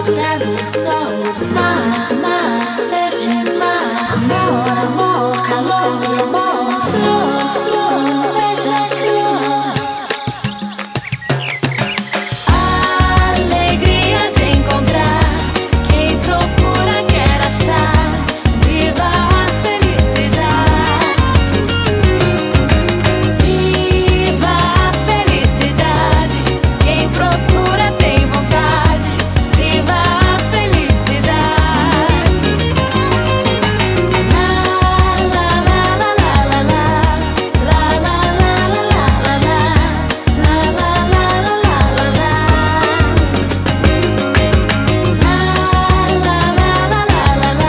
textura do sol. Mar, mar, verde mar. Amor, amor, calor, amor. Flor, flor, beija-flor. Alegria de encontrar. Quem procura quer achar. Viva a felicidade. Viva a felicidade. Quem procura tem vontade. Viva a felicidade. La la la la la la la. La la la la la la la. La la la la la la la. La la la la la la la. La la la la la la la. La la la la la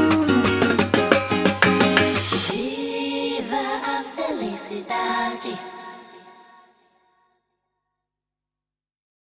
Viva a felicidade.